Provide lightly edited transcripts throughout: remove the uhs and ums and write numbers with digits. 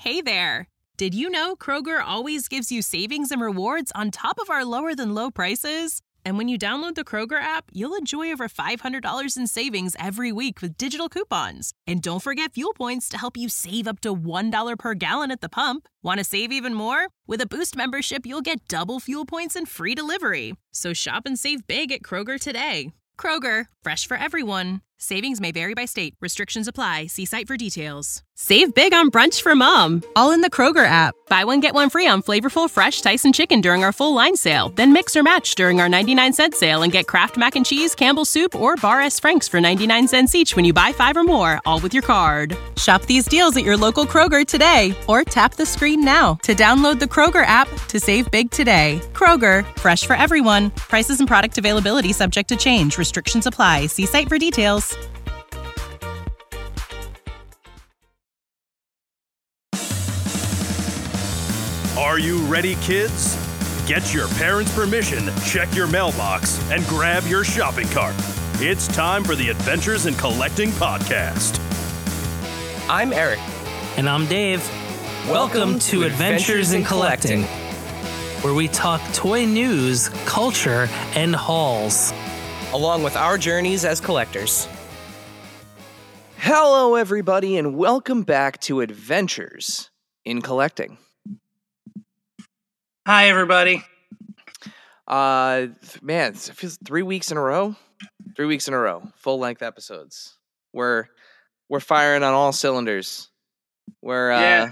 Hey there! Did you know Kroger always gives you savings and rewards on top of our lower-than-low prices? And when you download the Kroger app, you'll enjoy over $500 in savings every week with digital coupons. And don't forget fuel points to help you save up to $1 per gallon at the pump. Want to save even more? With a Boost membership, you'll get double fuel points and free delivery. So shop and save big at Kroger today. Kroger, fresh for everyone. Savings may vary by state. Restrictions apply. See site for details. Save big on brunch for mom, all in the Kroger app. Buy one, get one free on flavorful, fresh Tyson chicken during our full line sale. Then mix or match during our 99-cent sale and get Kraft Mac and Cheese, Campbell's Soup, or Bar S. Frank's for 99 cents each when you buy 5 or more, all with your card. Shop these deals at your local Kroger today or tap the screen now to download the Kroger app to save big today. Kroger, fresh for everyone. Prices and product availability subject to change. Restrictions apply. See site for details. Are you ready, kids? Get your parents' permission, check your mailbox, and grab your shopping cart. It's time for the Adventures in Collecting podcast. I'm Eric. And I'm Dave. Welcome to Adventures in Collecting, where we talk toy news, culture, and hauls, along with our journeys as collectors. Hello, everybody, and welcome back to Adventures in Collecting. Hi, everybody. Man, it feels 3 weeks in a row. 3 weeks in a row, full-length episodes. We're firing on all cylinders. We're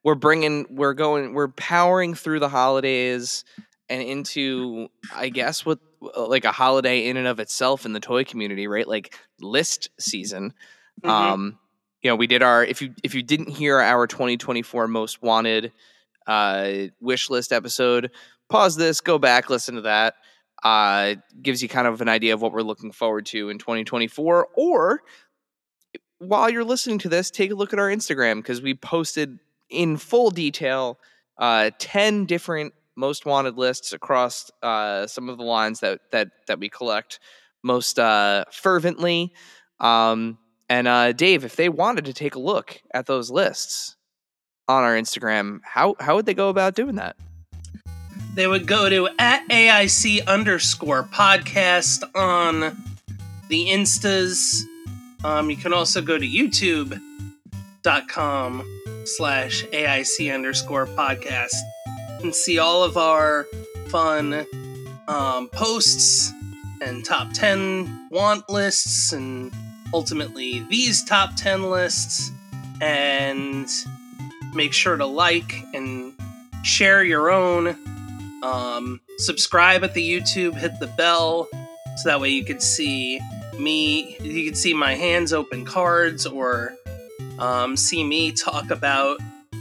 powering through the holidays and into, I guess, what like a holiday in and of itself in the toy community, right? Like list season. Mm-hmm. We did our if you didn't hear our 2024 most wanted wish list episode, pause this, go back, listen to that. Gives you kind of an idea of what we're looking forward to in 2024. Or while you're listening to this, take a look at our Instagram, because we posted in full detail 10 different most wanted lists across some of the lines that we collect most fervently. And Dave, if they wanted to take a look at those lists on our Instagram, how would they go about doing that? They would go to @AIC_podcast on the Instas. You can also go to youtube.com/AIC_podcast and see all of our fun posts and top 10 want lists and ultimately these top 10 lists. And make sure to like and share your own. Subscribe at the YouTube, hit the bell, so that way you could see me. You can see my hands open cards, or see me talk about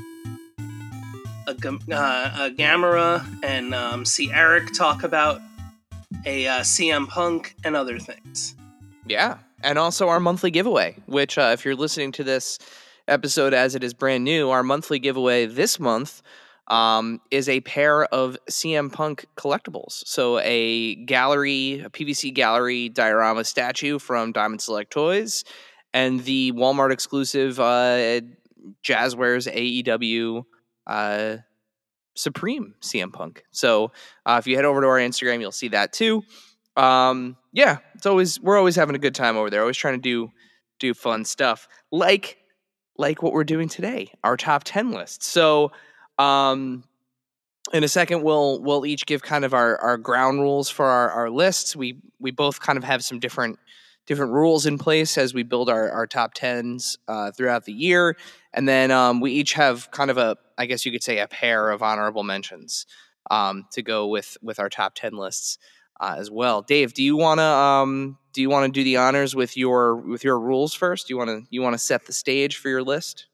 a Gamera, and see Eric talk about a CM Punk and other things. Yeah, and also our monthly giveaway, which if you're listening to this episode as it is brand new, our monthly giveaway this month is a pair of CM Punk collectibles. So a PVC gallery diorama statue from Diamond Select Toys, and the Walmart exclusive Jazzwares AEW Supreme CM Punk. So if you head over to our Instagram, you'll see that too. We're always having a good time over there. Always trying to do fun stuff like what we're doing today, our top 10 list. So, in a second, we'll each give kind of our ground rules for our lists. We both kind of have some different rules in place as we build our top 10s throughout the year. And then we each have kind of I guess you could say, a pair of honorable mentions to go with our top 10 lists as well. Dave, do you want to do the honors with your rules first? Do you want to set the stage for your list?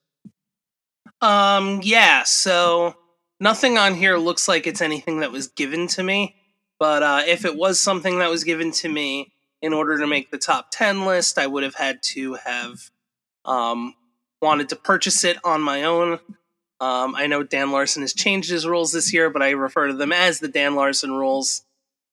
Yeah. So nothing on here looks like it's anything that was given to me, but if it was something that was given to me, in order to make the top 10 list, I would have had to have wanted to purchase it on my own. I know Dan Larson has changed his rules this year, but I refer to them as the Dan Larson rules.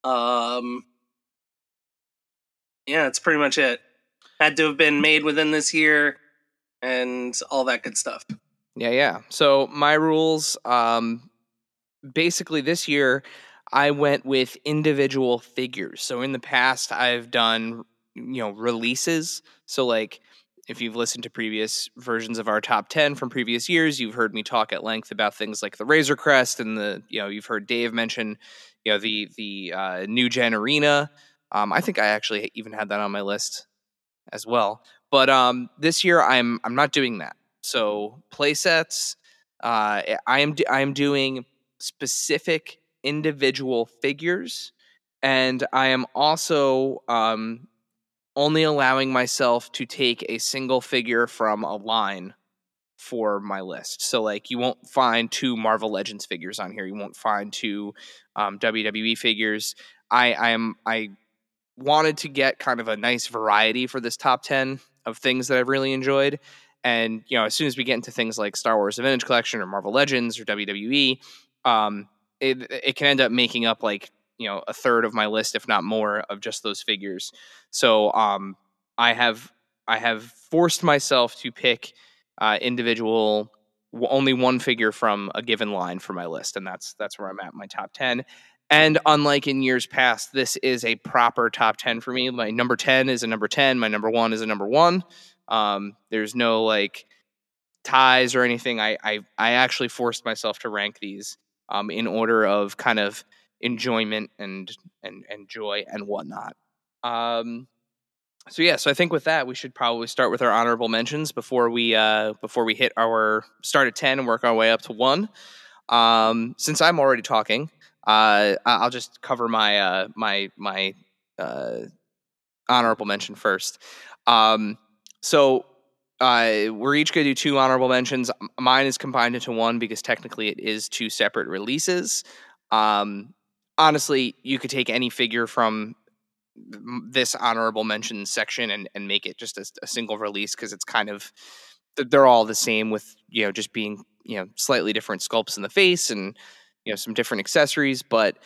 Yeah, that's pretty much it. Had to have been made within this year and all that good stuff. Yeah. So my rules, basically this year, I went with individual figures. So in the past, I've done, releases. So like, if you've listened to previous versions of our top 10 from previous years, you've heard me talk at length about things like the Razor Crest and you've heard Dave mention, the New Gen Arena. I think I actually even had that on my list as well. But this year I'm not doing that. So play sets, I am doing specific individual figures, and I am also only allowing myself to take a single figure from a line for my list. So like you won't find 2 Marvel Legends figures on here. You won't find 2 WWE figures. I wanted to get kind of a nice variety for this top 10 of things that I've really enjoyed. And, as soon as we get into things like Star Wars: The Vintage Collection or Marvel Legends or WWE, it can end up making up like, a third of my list, if not more, of just those figures. So I have forced myself to pick only one figure from a given line for my list, and that's where I'm at my top 10. And unlike in years past, this is a proper top 10 for me. My number 10 is a number 10. My number 1 is a number 1. There's no like ties or anything. I actually forced myself to rank these in order of kind of enjoyment and joy and whatnot. So I think with that we should probably start with our honorable mentions before we hit our start at 10 and work our way up to 1. Since I'm already talking, I'll just cover my my honorable mention first. So we're each going to do 2 honorable mentions. Mine is combined into 1 because technically it is 2 separate releases. Honestly, you could take any figure from this honorable mention section and make it just a single release, because it's kind of, they're all the same with just being slightly different sculpts in the face and some different accessories. But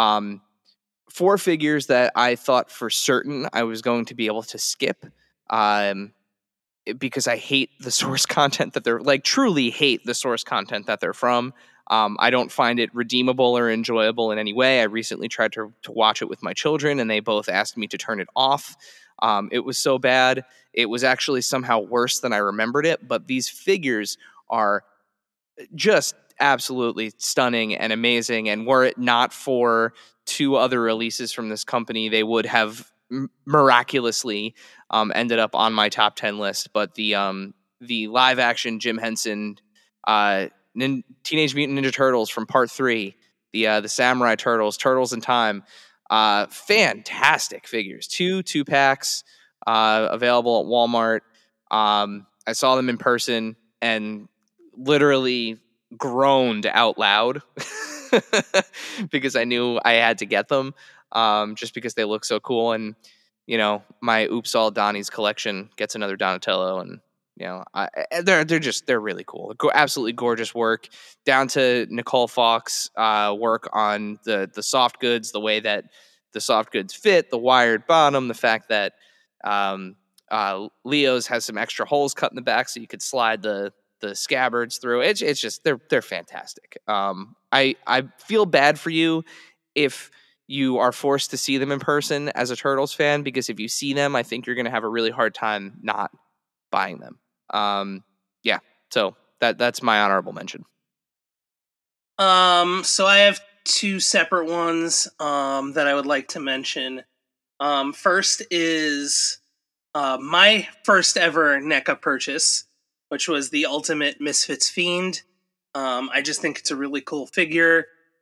4 figures that I thought for certain I was going to be able to skip, because I hate the source content that they're like, truly hate the source content that they're from. I don't find it redeemable or enjoyable in any way. I recently tried to watch it with my children, and they both asked me to turn it off. It was so bad. It was actually somehow worse than I remembered it. But these figures are just absolutely stunning and amazing. And were it not for 2 other releases from this company, they would have miraculously ended up on my top 10 list. But the live action Jim Henson Teenage Mutant Ninja Turtles from Part 3, the Samurai Turtles in Time, fantastic figures. 2 packs available at Walmart. I saw them in person and literally groaned out loud because I knew I had to get them, just because they look so cool. And my Oops All Donnie's collection gets another Donatello, and they're really cool. Absolutely gorgeous work, down to Nicole Fox work on the soft goods, the way that the soft goods fit, the wired bottom, the fact that Leo's has some extra holes cut in the back so you could slide the scabbards through. It's just they're fantastic. I feel bad for you if you are forced to see them in person as a Turtles fan, because if you see them, I think you're going to have a really hard time not buying them. So that's my honorable mention. So I have 2 separate ones that I would like to mention. First is my first ever NECA purchase, which was the Ultimate Misfits Fiend. I just think it's a really cool figure.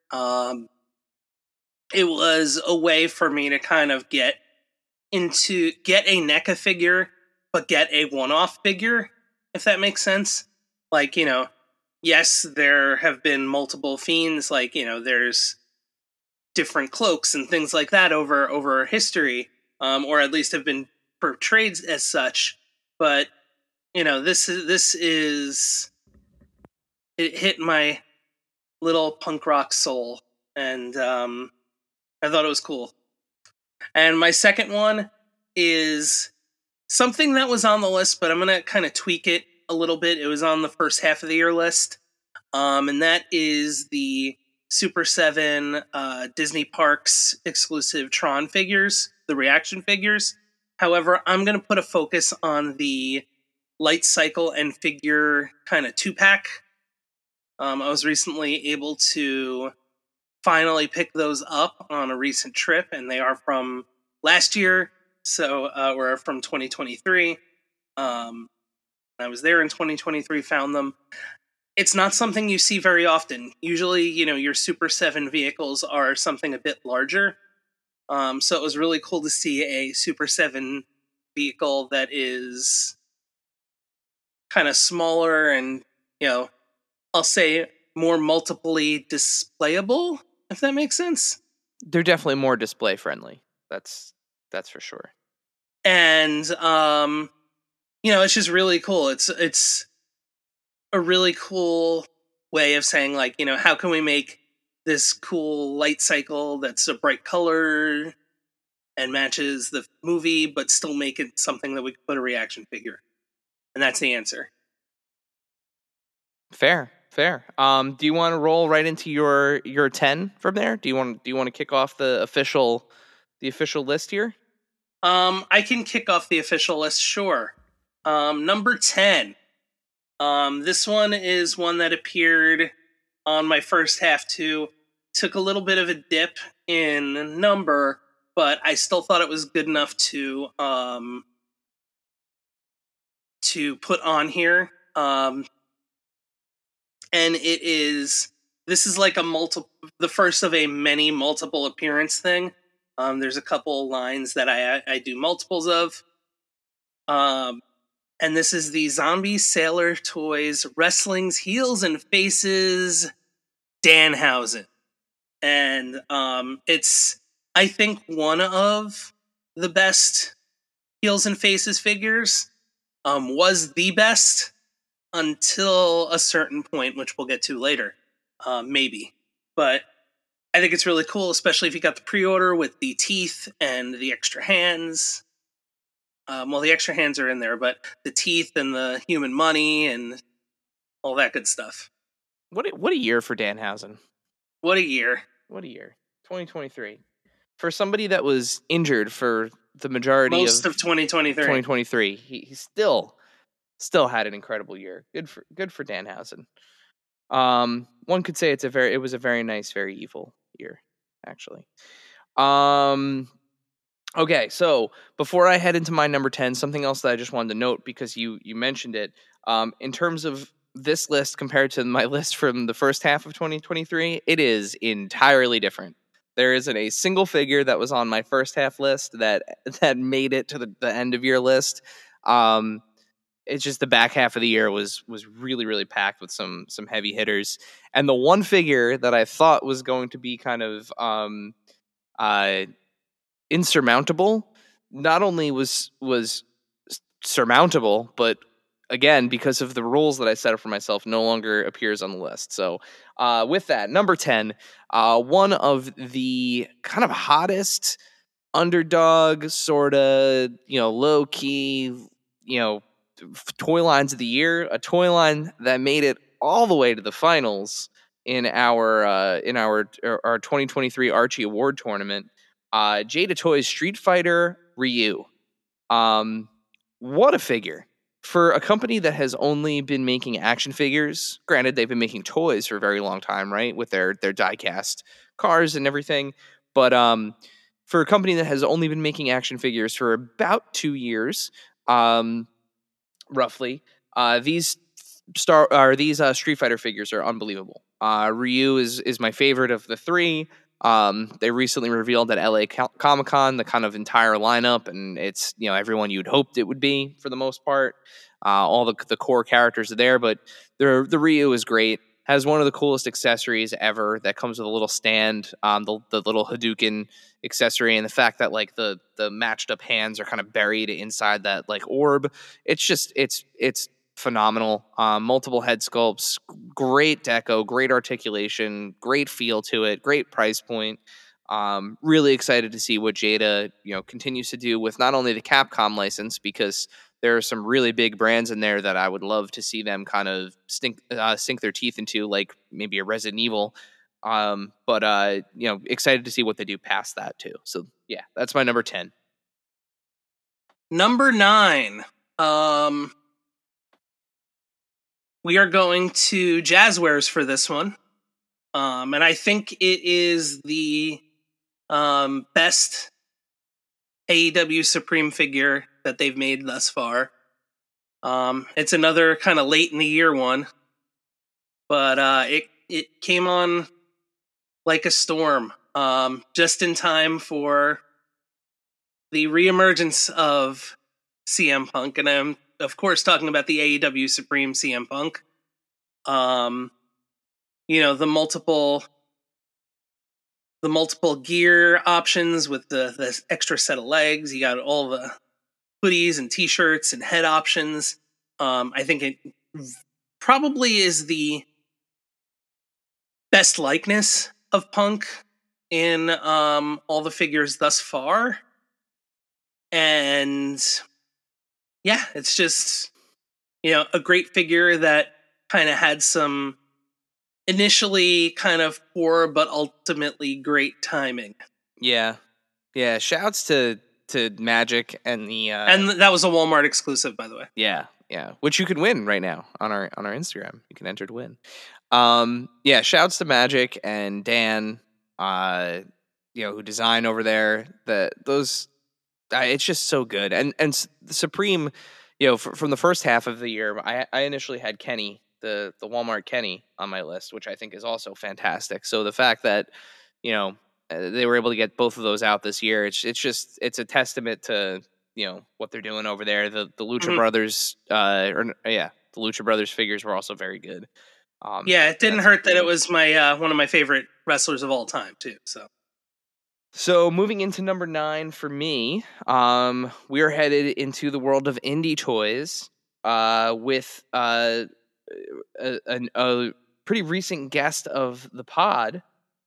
It was a way for me to kind of get a NECA figure, but get a one-off figure, if that makes sense. Like, yes, there have been multiple Fiends, like, there's different cloaks and things like that over history, or at least have been portrayed as such. But, this is it hit my little punk rock soul, and I thought it was cool. And my second one is something that was on the list, but I'm going to kind of tweak it a little bit. It was on the first half of the year list. And that is the Super 7 Disney Parks exclusive Tron figures, the reaction figures. However, I'm going to put a focus on the Light Cycle and figure kind of 2-pack. I was recently able to finally pick those up on a recent trip, and they are from last year, so we're from 2023. I was there in 2023, found them. It's not something you see very often. Usually, your Super 7 vehicles are something a bit larger. So it was really cool to see a Super 7 vehicle that is kind of smaller and, I'll say more multiply displayable, if that makes sense. They're definitely more display friendly. That's for sure. And, it's just really cool. It's a really cool way of saying, like, how can we make this cool light cycle that's a bright color and matches the movie, but still make it something that we could put a reaction figure? And that's the answer. Fair. Do you want to roll right into your 10 from there? Do you want to kick off the official list here? I can kick off the official list, sure. Number 10. This one is one that appeared on my first half too. Took a little bit of a dip in number, but I still thought it was good enough to put on here. And this is like the first of a many multiple appearance thing. There's a couple lines that I do multiples of. And this is the Zombie Sailor Toys Wrestling's Heels and Faces Danhausen. And it's, I think, one of the best Heels and Faces figures. Was the best until a certain point, which we'll get to later. Maybe. But I think it's really cool, especially if you got the pre-order with the teeth and the extra hands. Well, the extra hands are in there, but the teeth and the human money and all that good stuff. What a year for Danhausen. What a year. 2023. For somebody that was injured for the majority most of 2023. He still had an incredible year. Good for Danhausen. One could say it was a very nice, very evil year, actually. Okay, so before I head into my number 10, something else that I just wanted to note, because you mentioned it, in terms of this list compared to my list from the first half of 2023, it is entirely different. There isn't a single figure that was on my first half list that made it to the end of your list. It's just the back half of the year was really, really packed with some heavy hitters. And the one figure that I thought was going to be kind of insurmountable, not only was surmountable, but again, because of the rules that I set up for myself, no longer appears on the list. So with that, number 10, one of the kind of hottest underdog, sort of, low key, toy lines of the year, a toy line that made it all the way to the finals in our 2023 Archie Award Tournament. Jada Toys Street Fighter Ryu. What a figure. For a company that has only been making action figures, granted they've been making toys for a very long time, right, with their die-cast cars and everything, but for a company that has only been making action figures for about 2 years, roughly, these Street Fighter figures are unbelievable. Ryu is my favorite of the three. They recently revealed at LA Comic-Con the kind of entire lineup, and it's, everyone you'd hoped it would be for the most part. All the core characters are there, but the Ryu is great. Has one of the coolest accessories ever that comes with a little stand, the little Hadouken accessory, and the fact that like the matched up hands are kind of buried inside that like orb. It's phenomenal. Multiple head sculpts, great deco, great articulation, great feel to it, great price point. Really excited to see what Jada, continues to do with not only the Capcom license, because there are some really big brands in there that I would love to see them kind of sink their teeth into, like maybe a Resident Evil. But excited to see what they do past that too. So yeah, that's my number 10. Number 9. We are going to Jazzwares for this one. And I think it is the best AEW Supreme figure that they've made thus far. It's another kind of late in the year one, but it came on like a storm, just in time for the reemergence of CM Punk, and I'm of course talking about the AEW Supreme CM Punk. The multiple gear options with the extra set of legs. You got all the hoodies and t-shirts and head options. I think it probably is the best likeness of Punk in all the figures thus far. And yeah, it's just, a great figure that kind of had some initially kind of poor but ultimately great timing. Yeah. Shouts to Magic and the and that was a Walmart exclusive, by the way. Yeah, which you can win right now on our Instagram. You can enter to win. Shouts to Magic and Dan, who design over there. It's just so good. And Supreme, from the first half of the year, I initially had Kenny, the Walmart Kenny on my list, which I think is also fantastic. So the fact that, they were able to get both of those out this year, it's a testament to, what they're doing over there. The Lucha Brothers, the Lucha Brothers figures were also very good. It didn't hurt that it was my one of my favorite wrestlers of all time too. So moving into number 9 for me, we are headed into the world of indie toys with a pretty recent guest of the pod,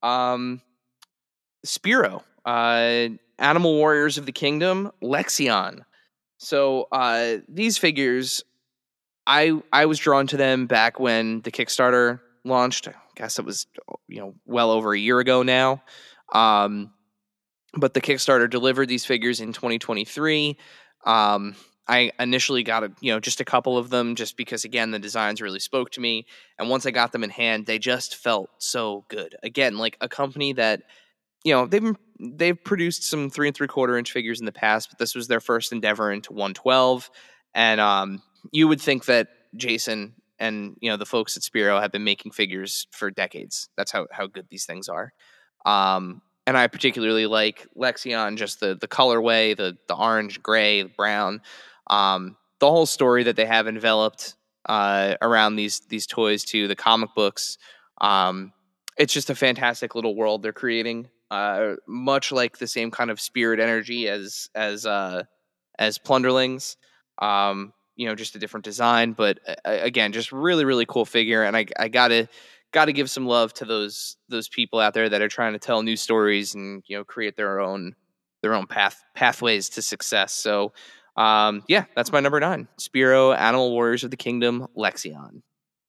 Spiro, Animal Warriors of the Kingdom, Lexion. So these figures, I was drawn to them back when the Kickstarter launched. I guess it was well over a year ago now. But the Kickstarter delivered these figures in 2023. I initially got just a couple of them just because, again, the designs really spoke to me. And once I got them in hand, they just felt so good. Again, like a company that, they've produced some 3 3/4 inch figures in the past, but this was their first endeavor into 112. And you would think that Jason and, the folks at Spiro have been making figures for decades. That's how good these things are. And I particularly like Lexion, just the colorway, the orange, gray, brown, the whole story that they have enveloped around these toys too, the comic books. It's just a fantastic little world they're creating, much like the same kind of spirit energy as Plunderlings. Just a different design, but again, just really, really cool figure. And I gotta give some love to those people out there that are trying to tell new stories and create their own pathways to success. So that's my number 9, Spiro, Animal Warriors of the Kingdom, Lexion.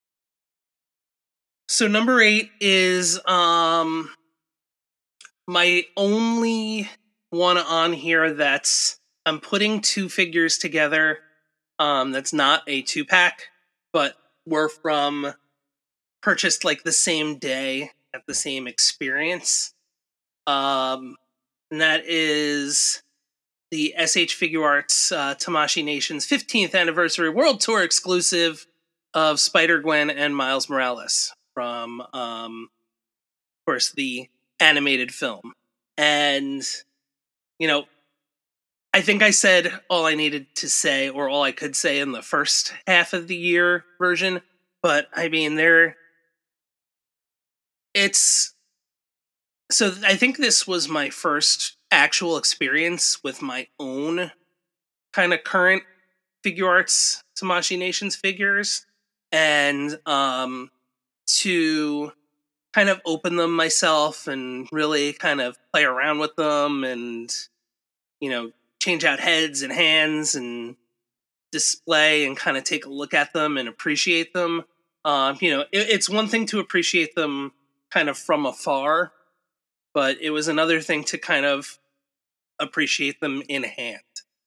So number 8 is my only one on here that's I'm putting 2 figures together. That's not a 2-pack, but were from purchased like the same day at the same experience. And that is the SH Figuarts Tamashii Nation's 15th anniversary World Tour exclusive of Spider-Gwen and Miles Morales from, of course, the animated film. And, I think I said all I needed to say, or all I could say in the first half of the year version. But, I mean, so I think this was my first actual experience with my own kind of current Figuarts Tamashii Nations figures, and to kind of open them myself and really kind of play around with them and change out heads and hands and display and kind of take a look at them and appreciate them. It's one thing to appreciate them kind of from afar, but it was another thing to kind of appreciate them in hand.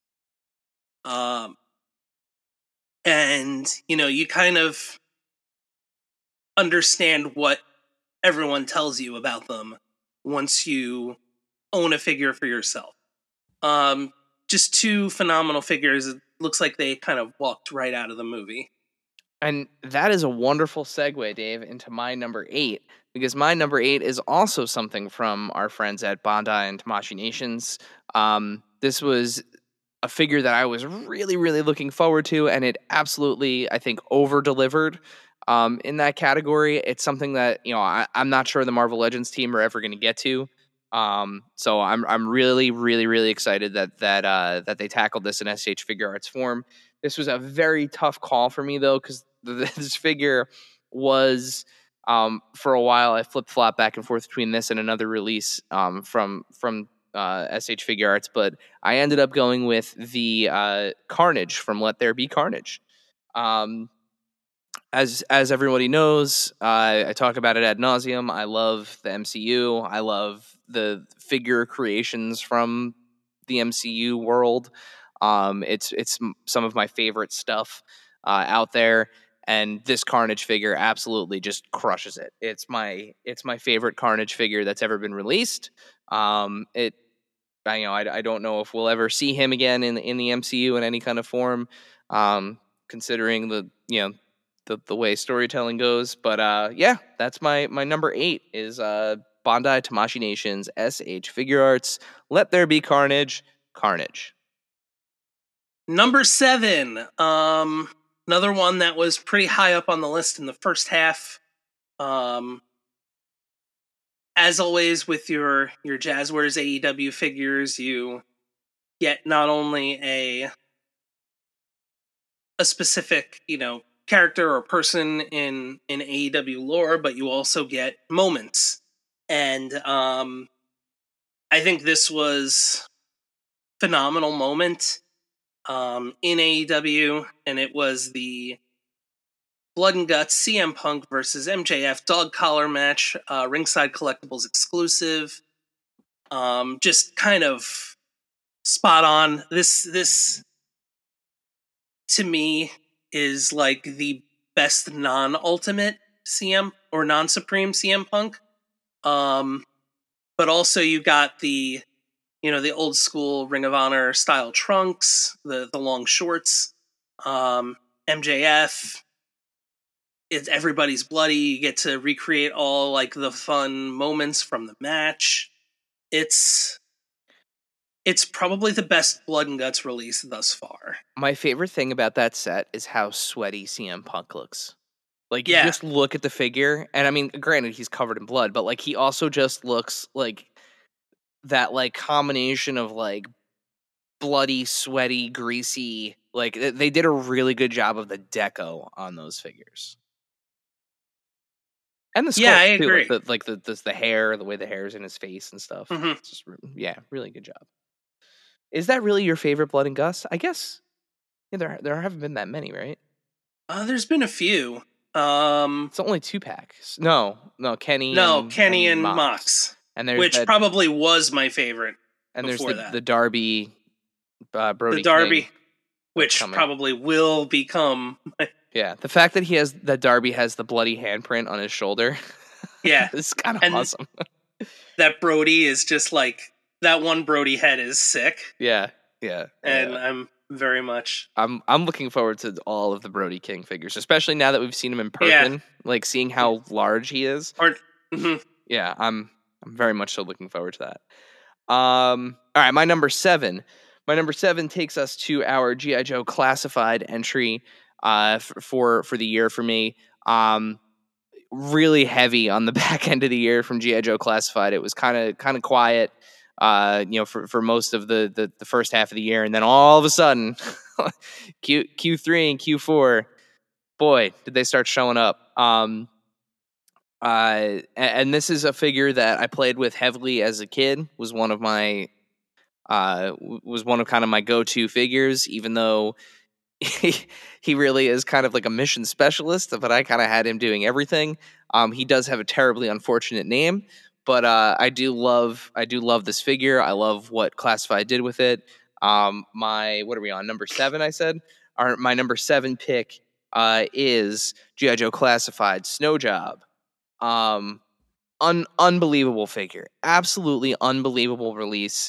And you kind of understand what everyone tells you about them once you own a figure for yourself. Just two phenomenal figures. It looks like they kind of walked right out of the movie. And that is a wonderful segue, Dave, into my number 8, because my number 8 is also something from our friends at Bondi and Tamashii Nations. This was a figure that I was really, really looking forward to, and it absolutely, I think, over-delivered in that category. It's something that, I'm not sure the Marvel Legends team are ever going to get to. So I'm really, really, really excited that they tackled this in SH Figuarts form. This was a very tough call for me, though, because this figure was, for a while, I flip-flopped back and forth between this and another release from SH Figuarts, but I ended up going with the Carnage from Let There Be Carnage. As everybody knows, I talk about it ad nauseum. I love the MCU. I love the figure creations from the MCU world. It's some of my favorite stuff out there, and this Carnage figure absolutely just crushes it. It's my favorite Carnage figure that's ever been released. I don't know if we'll ever see him again in the MCU in any kind of form, considering the way storytelling goes. But that's my number 8 is Bondi Tamashii Nations SH Figuarts Let There Be Carnage. Number 7, another one that was pretty high up on the list in the first half. As always with your Jazzwares AEW figures, you get not only a specific, character or person in AEW lore, but you also get moments. And I think this was a phenomenal moment in AEW, and it was the Blood and Guts CM Punk versus MJF dog collar match, Ringside Collectibles exclusive. Just kind of spot on. This to me is like the best non-ultimate CM or non-supreme CM Punk. But also you got the old school Ring of Honor style trunks, the long shorts, MJF. It's everybody's bloody. You get to recreate all like the fun moments from the match. It's probably the best Blood and Guts release thus far. My favorite thing about that set is how sweaty CM Punk looks. Like, Yeah. You just look at the figure, and I mean, granted, he's covered in blood, but like he also just looks like that like combination of like bloody, sweaty, greasy. Like they did a really good job of the deco on those figures. And the sculpt, Yeah, I too, agree. The hair, the way the hair is in his face and stuff. Mhm. It's just, really good job. Is that really your favorite Blood and Guts? I guess there haven't been that many, right? There's been a few. It's only 2-packs. No, Kenny. Kenny and Mox. Mox, And there's which probably was my favorite. and there's before that. the Darby, Brody. The Darby, King which coming. probably will become. Yeah, the fact that Darby has the bloody handprint on his shoulder. Yeah, it's kind of And awesome. that Brody is just like that one Brody head is sick. Yeah. And I'm very much. I'm looking forward to all of the Brody King figures, especially now that we've seen him in person. Like seeing how large he is. Yeah, I'm very much so looking forward to that. All right, my number 7. My number 7 takes us to our G.I. Joe Classified entry for the year for me. Really heavy on the back end of the year from G.I. Joe Classified. It was kind of quiet, for most of the first half of the year, and then all of a sudden, Q3 and Q4, boy, did they start showing up. And this is a figure that I played with heavily as a kid. Was one of kind of my go-to figures, even though he really is kind of like a mission specialist, but I kind of had him doing everything. He does have a terribly unfortunate name, but I do love this figure. I love what Classified did with it. What are we on? Number 7, I said. My number 7 pick is G.I. Joe Classified Snow Job. Unbelievable figure, absolutely unbelievable release.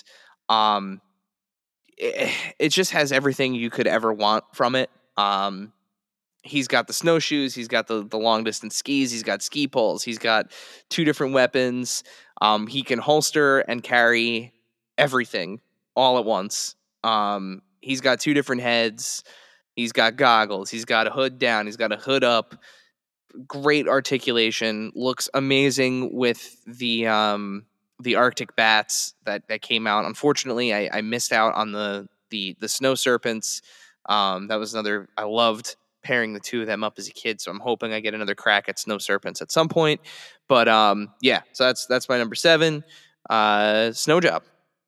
It just has everything you could ever want from it. He's got the snowshoes, he's got the long distance skis, he's got ski poles, he's got 2 different weapons. He can holster and carry everything all at once. He's got 2 different heads. He's got goggles. He's got a hood down. He's got a hood up. Great articulation. Looks amazing with the Arctic bats that came out. Unfortunately, I missed out on the snow serpents. That was another. I loved pairing the 2 of them up as a kid, so I'm hoping I get another crack at snow serpents at some point. But yeah, so that's my number 7, Snow Job.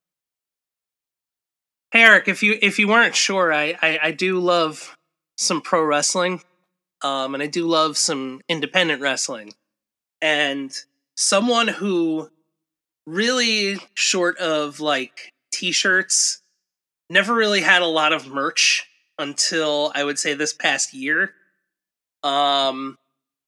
Hey, Eric, if you weren't sure, I do love some pro wrestling, and I do love some independent wrestling, and someone who really, short of like t-shirts, never really had a lot of merch until I would say this past year, and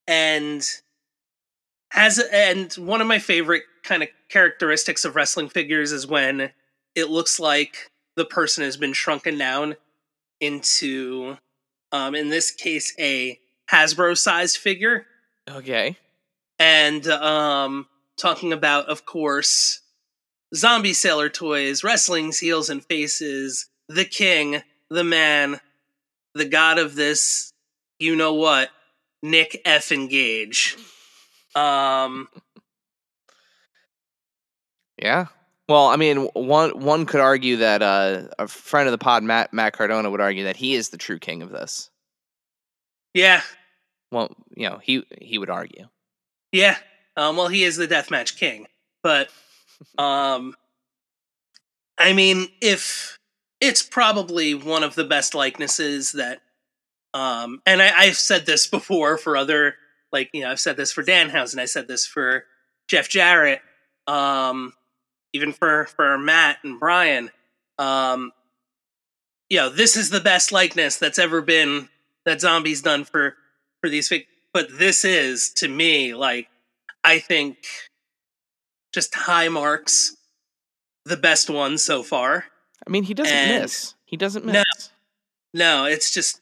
one of my favorite kind of characteristics of wrestling figures is when it looks like the person has been shrunken down into, in this case, a Hasbro-sized figure. Okay. And talking about, of course, Zombie Sailor Toys, Wrestling's Heels and Faces, the king, the man, the god of this, you know what, Nick effing Gage. Yeah. Well, I mean, one could argue that a friend of the pod, Matt Cardona, would argue that he is the true king of this. Yeah. Well, he would argue. Yeah. Well, he is the deathmatch king, but I mean, if it's probably one of the best likenesses that, and I've said this before for other, I've said this for Danhausen, I said this for Jeff Jarrett, even for Matt and Brian, this is the best likeness that's ever been that Zombie's done for these figures. But this is, to me, I think, just high marks, the best one so far. I mean, he doesn't miss. He doesn't miss. No, it's just,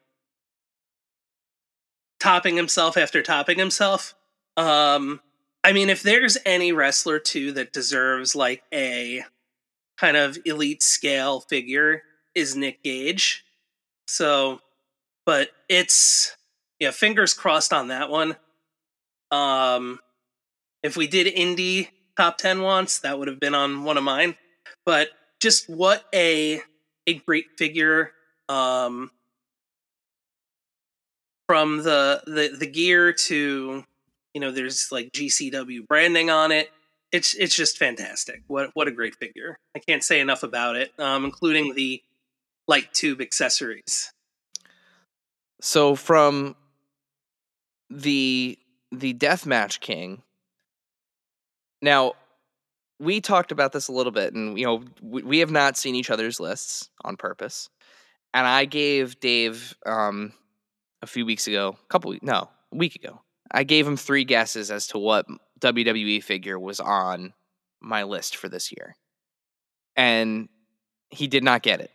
topping himself after topping himself. I mean, if there's any wrestler, too, that deserves, a kind of elite scale figure, is Nick Gage. So, but it's, fingers crossed on that one. If we did indie top 10 once, that would have been on one of mine. But just what a great figure. From the gear to, there's GCW branding on it. It's just fantastic. What a great figure. I can't say enough about it, including the light tube accessories. So from the Deathmatch King, now we talked about this a little bit, and we have not seen each other's lists on purpose. And I gave Dave a week ago. I gave him 3 guesses as to what WWE figure was on my list for this year, and he did not get it.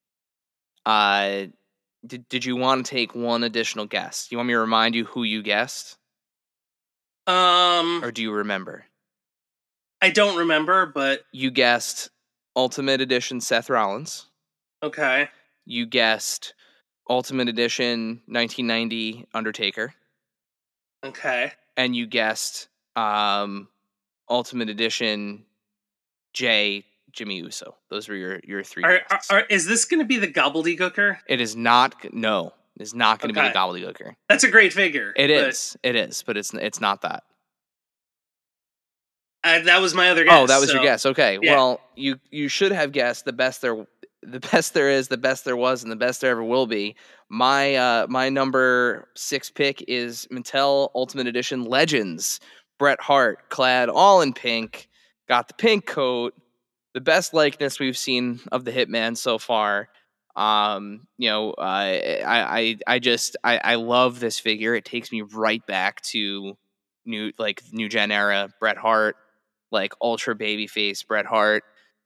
Did you want to take one additional guess? Do you want me to remind you who you guessed? Or do you remember? I don't remember, but you guessed Ultimate Edition Seth Rollins. Okay. You guessed Ultimate Edition 1990 Undertaker. Okay. And you guessed Ultimate Edition Jimmy Uso. Those were your 3 guesses. Is this going to be the gobbledygooker? It is not. No, it's not going to be the gobbledygooker. That's a great figure. It is, but it's not that. That was my other guess. Oh, that was your guess. Okay. Yeah. Well, you should have guessed the best the best there is, the best there was, and the best there ever will be. My number 6 pick is Mattel Ultimate Edition Legends. Bret Hart, clad all in pink, got the pink coat, the best likeness we've seen of the Hitman so far. I love this figure. It takes me right back to new gen era Bret Hart, like ultra babyface Bret Hart.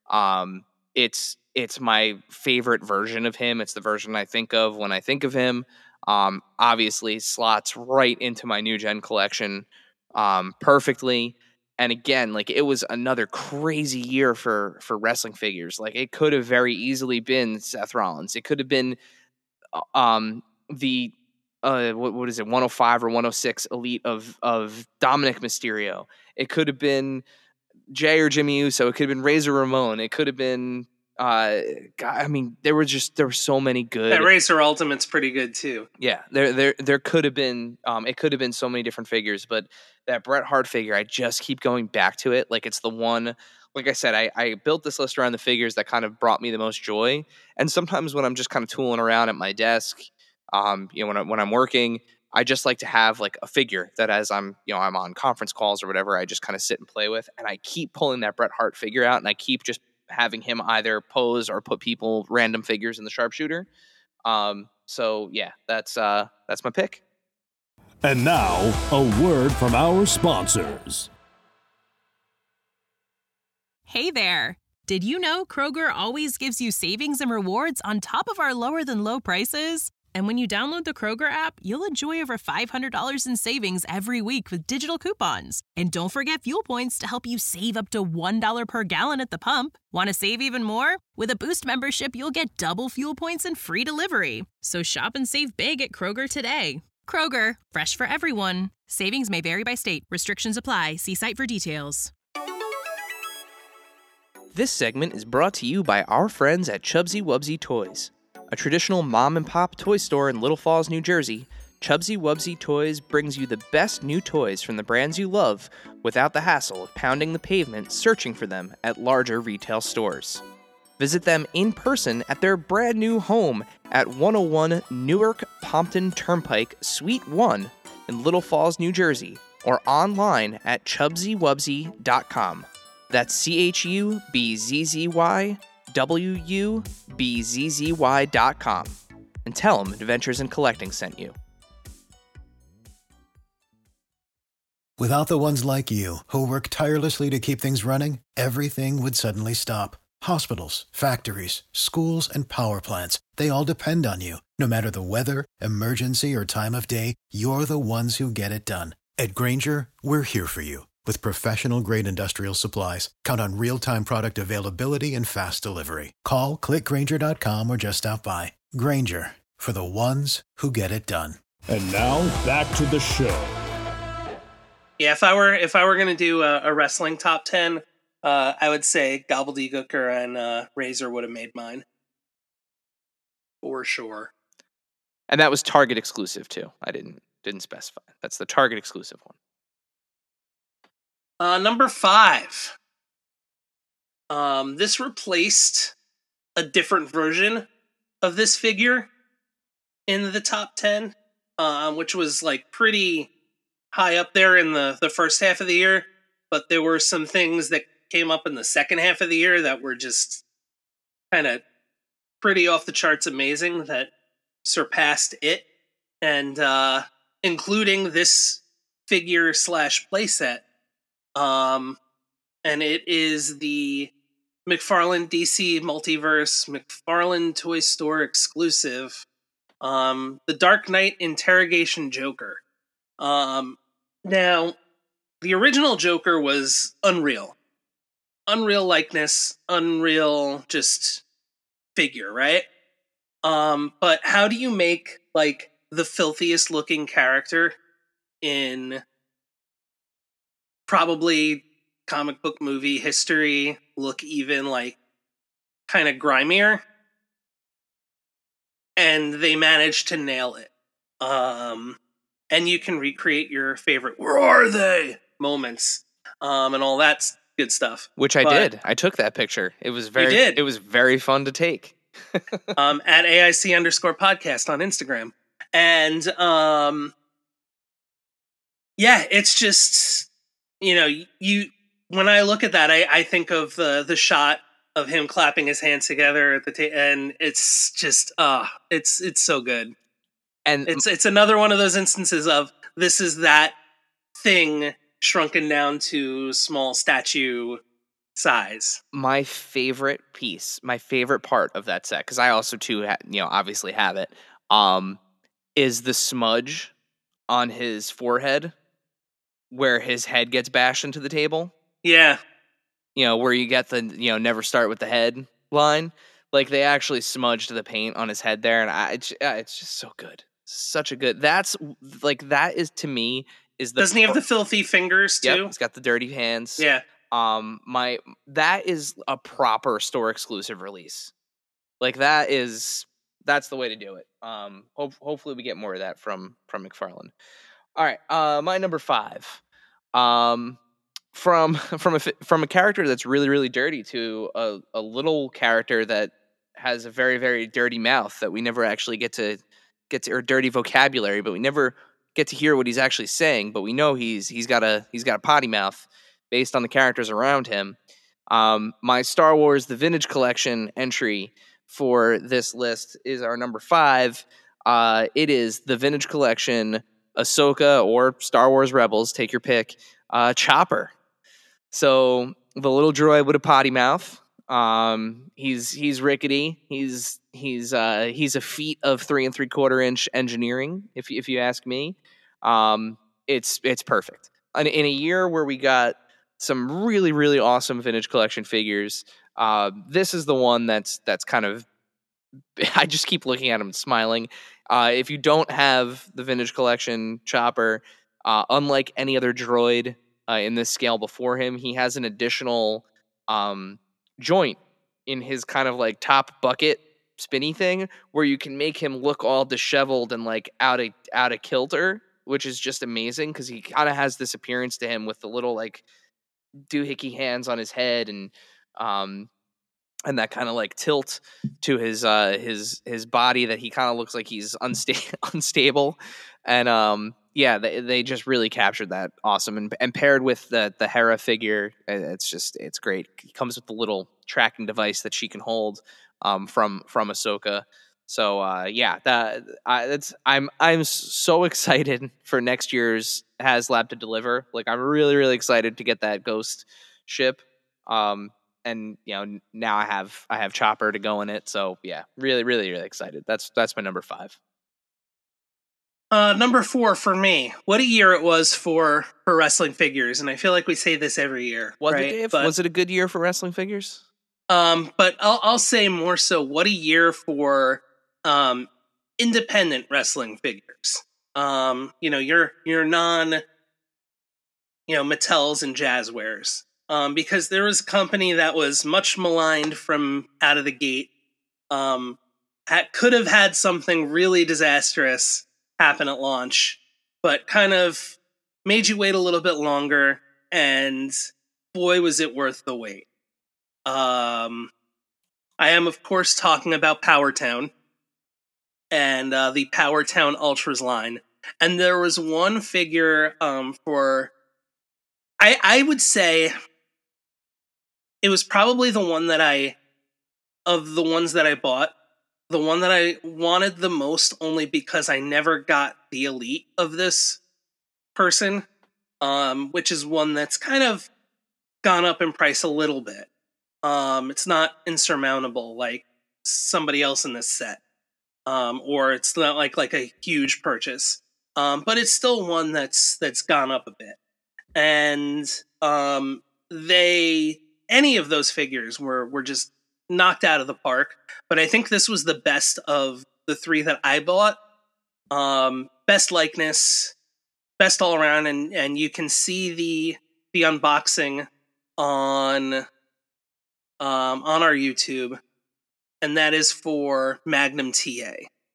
It's my favorite version of him. It's the version I think of when I think of him. Obviously slots right into my new gen collection perfectly. And again, like, it was another crazy year for wrestling figures. Like, it could have very easily been Seth Rollins. It could have been the what is it, 105 or 106 Elite of Dominic Mysterio. It could have been Jay or Jimmy Uso. It could have been Razor Ramon. It could have been there were so many good. That Razor Ultimate's pretty good too. Yeah, there could have been it could have been so many different figures, but that Bret Hart figure, I just keep going back to it. Like, it's the one. Like I said, I built this list around the figures that kind of brought me the most joy. And sometimes when I'm just kind of tooling around at my desk, when I'm working, I just like to have like a figure that, as I'm on conference calls or whatever, I just kind of sit and play with. And I keep pulling that Bret Hart figure out, and I keep just having him either pose or put random figures in the sharpshooter. So yeah, that's my pick. And now, a word from our sponsors. Hey there. Did you know Kroger always gives you savings and rewards on top of our lower than low prices? And when you download the Kroger app, you'll enjoy over $500 in savings every week with digital coupons. And don't forget fuel points to help you save up to $1 per gallon at the pump. Want to save even more? With a Boost membership, you'll get double fuel points and free delivery. So shop and save big at Kroger today. Kroger, fresh for everyone. Savings may vary by state. Restrictions apply. See site for details. This segment is brought to you by our friends at Chubsy Wubsy Toys. A traditional mom-and-pop toy store in Little Falls, New Jersey, Chubsy Wubsy Toys brings you the best new toys from the brands you love without the hassle of pounding the pavement searching for them at larger retail stores. Visit them in person at their brand new home at 101 Newark Pompton Turnpike, Suite 1 in Little Falls, New Jersey, or online at chubsywubsy.com. That's CHUBZYWUBZZY.com. And tell them Adventures in Collecting sent you. Without the ones like you, who work tirelessly to keep things running, everything would suddenly stop. Hospitals, factories, schools, and power plants, they all depend on you. No matter the weather, emergency, or time of day, you're the ones who get it done. At Grainger, we're here for you. With professional-grade industrial supplies, count on real-time product availability and fast delivery. Call, clickgrainger.com, or just stop by. Grainger, for the ones who get it done. And now, back to the show. Yeah, if I were gonna do a wrestling top 10, I would say Gobbledygooker and Razor would have made mine for sure. And that was Target exclusive too. I didn't specify. That's the Target exclusive one. Number 5. This replaced a different version of this figure in the top 10, which was like pretty high up there in the first half of the year. But there were some things that came up in the second half of the year that were just kind of pretty off the charts amazing that surpassed it. And including this figure / playset. And it is the McFarlane DC Multiverse McFarlane Toy Store exclusive, the Dark Knight Interrogation Joker. Now, the original Joker was unreal likeness, unreal just figure, right? But how do you make like the filthiest looking character in probably comic book movie history look even like kind of grimier? And they managed to nail it. And you can recreate your favorite "where are they" moments, and all that good stuff. Which I did. I took that picture. It was very fun to take. at AIC_podcast on Instagram. And yeah, it's just, when I look at that, I think of the shot of him clapping his hands together at the and it's just it's so good. And it's another one of those instances of this is that thing shrunken down to small statue size. my favorite part of that set, because I also too obviously have it, is the smudge on his forehead where his head gets bashed into the table. Yeah. Where you get the never start with the head line. Like, they actually smudged the paint on his head there, and it's just so good. Such a good. That is, to me, is the. Doesn't he have the filthy fingers too? Yep, he's got the dirty hands. Yeah. That is a proper store exclusive release. Like, that's the way to do it. Hopefully we get more of that from McFarlane. All right, my number 5. From a character that's really, really dirty to a little character that has a very, very dirty mouth that we never actually get to or dirty vocabulary, but we never get to hear what he's actually saying. But we know he's got a potty mouth based on the characters around him. My Star Wars The Vintage Collection entry for this list is our number 5. It is the Vintage Collection Ahsoka or Star Wars Rebels, take your pick, Chopper. So the little droid with a potty mouth. He's rickety. He's a feat of 3 3/4 inch engineering, if you ask me. It's perfect. In a year where we got some really, really awesome Vintage Collection figures, this is the one that's kind of. I just keep looking at him and smiling. If you don't have the Vintage Collection Chopper, unlike any other droid in this scale before him, he has an additional joint in his kind of like top bucket spinny thing where you can make him look all disheveled and like out of kilter, which is just amazing because he kind of has this appearance to him with the little like doohickey hands on his head and that kind of like tilt to his body that he kind of looks like he's unstable. And they just really captured that awesome. And paired with the Hera figure, it's great. He comes with the little tracking device that she can hold from Ahsoka. So I'm so excited for next year's HasLab to deliver. Like, I'm really, really excited to get that Ghost ship. And now I have Chopper to go in it. So yeah, really, really, really excited. That's my number 5. Number 4 for me. What a year it was for wrestling figures, and I feel like we say this every year. Was right? it, Dave? But, was it a good year for wrestling figures? But I'll say more so. What a year for independent wrestling figures. Your non Mattels and Jazzwares. Because there was a company that was much maligned from out of the gate, could have had something really disastrous happen at launch, but kind of made you wait a little bit longer, and boy, was it worth the wait. I am, of course, talking about Powertown and the Powertown Ultras line. And there was one figure for... I would say... It was probably the one of the ones that I bought, the one that I wanted the most only because I never got the elite of this person, which is one that's kind of gone up in price a little bit. It's not insurmountable like somebody else in this set, or it's not like a huge purchase, but it's still one that's gone up a bit. And any of those figures were just knocked out of the park. But I think this was the best of the 3 that I bought. Best likeness, best all around, and you can see the unboxing on our YouTube, and that is for Magnum TA.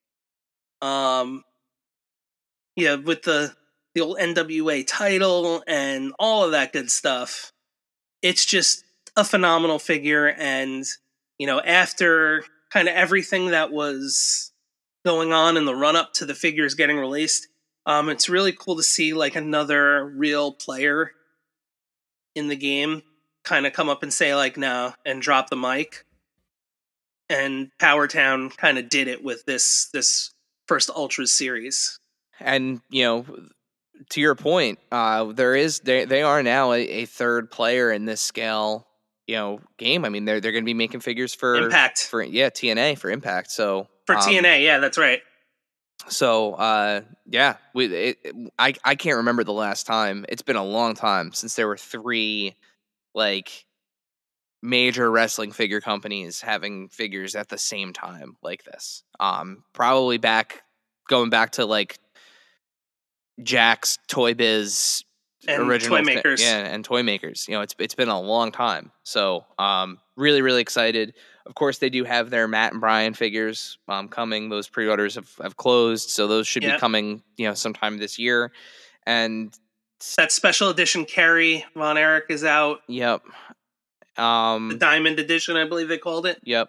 With the old NWA title and all of that good stuff. It's just a phenomenal figure, and after kind of everything that was going on in the run up to the figures getting released. It's really cool to see like another real player in the game kind of come up and say like no and drop the mic. And Power Town kind of did it with this first Ultras series. And to your point, they are now a third player in this scale game. I mean, they're going to be making figures for Impact, for TNA, for Impact. So for TNA, yeah, that's right. So I can't remember the last time. It's been a long time since there were 3 like major wrestling figure companies having figures at the same time like this. Probably going back to like Jack's Toy Biz and original Toy Makers. and Toy Makers. It's been a long time. So really, really excited. Of course, they do have their Matt and Brian figures coming. Those pre-orders have closed, so those should be coming sometime this year. And that special edition Carrie Von Erich is out. Yep. The Diamond Edition, I believe they called it. Yep.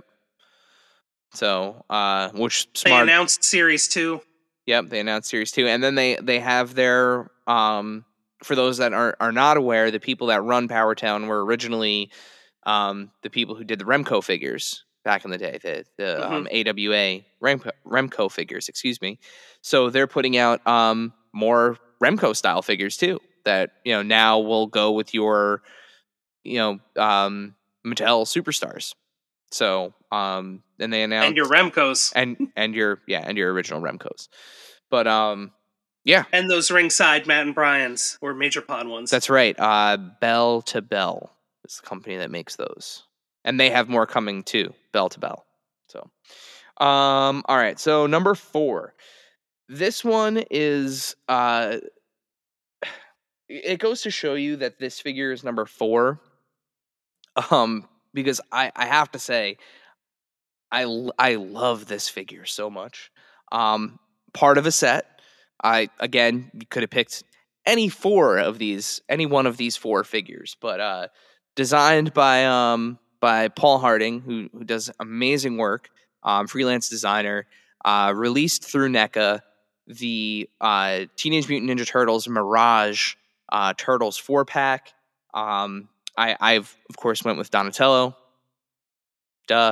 So, which smart. They announced Series 2. Yep, they announced Series 2, and then they have their for those that are not aware, the people that run Power Town were originally the people who did the Remco figures back in the day, the AWA Remco figures, excuse me. So they're putting out more Remco style figures too that now will go with your Mattel Superstars. So and they announced and your Remcos and your original Remcos. But yeah. And those ringside Matt and Brian's or Major Pod ones. That's right. Bell to Bell is the company that makes those. And they have more coming too, Bell to Bell. So all right. So number 4. This one is it goes to show you that this figure is number 4. Because I have to say I love this figure so much. Part of a set. You could have picked any one of these 4 figures, but designed by Paul Harding, who does amazing work, freelance designer, released through NECA, the Teenage Mutant Ninja Turtles Mirage Turtles 4-pack. I've of course went with Donatello, but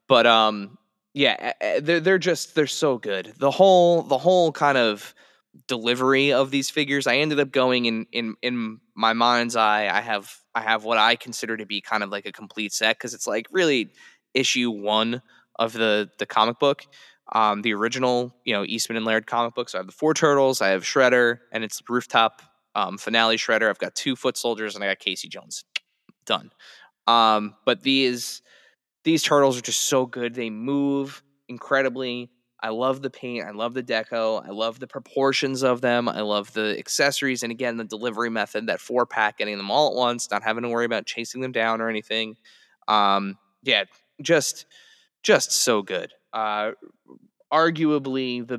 they're so good. The whole kind of delivery of these figures, I ended up going in my mind's eye. I have what I consider to be kind of like a complete set, because it's like really issue 1 of the comic book, the original Eastman and Laird comic book. So I have the 4 turtles, I have Shredder, and it's Rooftop finale Shredder. I've got 2 foot soldiers, and I got Casey Jones. Done. But these turtles are just so good. They move incredibly. I love the paint. I love the deco. I love the proportions of them. I love the accessories. And again, the delivery method, that 4-pack, getting them all at once, not having to worry about chasing them down or anything. Just so good. Arguably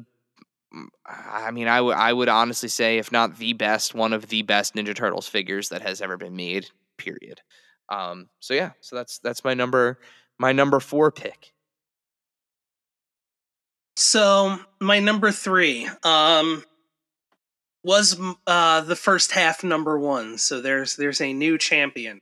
I would honestly say, if not the best, one of the best Ninja Turtles figures that has ever been made, period. So that's my number 4 pick. So my number 3 was the first half number 1. So there's a new champion.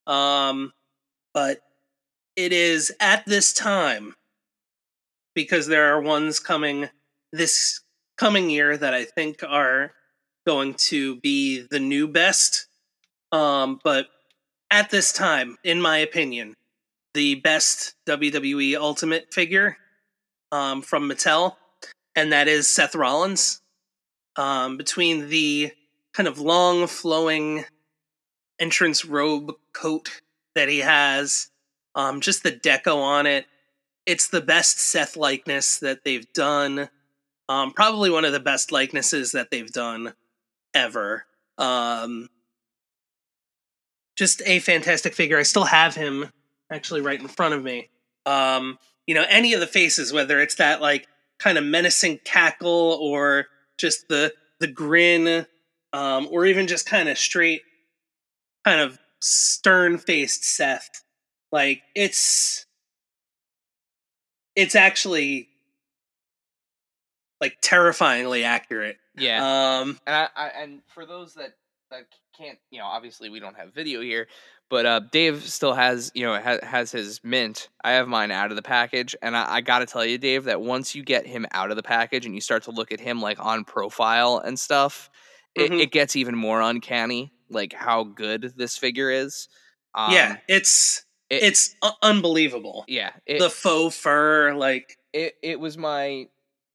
But it is at this time, because there are ones coming this coming year that I think are going to be the new best. But at this time, in my opinion, the best WWE Ultimate figure from Mattel, and that is Seth Rollins. Between the kind of long flowing entrance robe coat that he has, just the deco on it, it's the best Seth likeness that they've done. Probably one of the best likenesses that they've done ever. Just a fantastic figure. I still have him actually right in front of me. Any of the faces, whether it's that like kind of menacing cackle or just the grin, or even just kind of straight, kind of stern-faced Seth. Like, it's it's actually like terrifyingly accurate. Yeah. And for those that can't, obviously we don't have video here, but Dave still has, has his mint. I have mine out of the package, and I got to tell you, Dave, that once you get him out of the package and you start to look at him like on profile and stuff, it gets even more uncanny, like how good this figure is. It's unbelievable. Yeah, the faux fur, like it was my.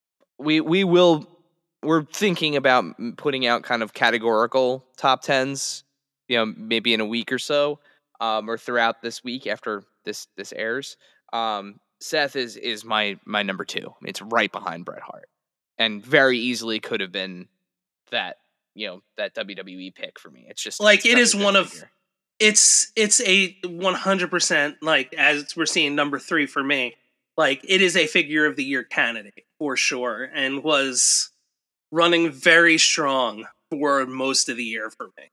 We're thinking about putting out kind of categorical top 10s, maybe in a week or so, or throughout this week after this airs. Seth is my number 2. It's right behind Bret Hart, and very easily could have been that that WWE pick for me. It's just like it is one of it's a 100%, like, as we're seeing number 3 for me. Like, it is a figure of the year candidate for sure, and was running very strong for most of the year for me.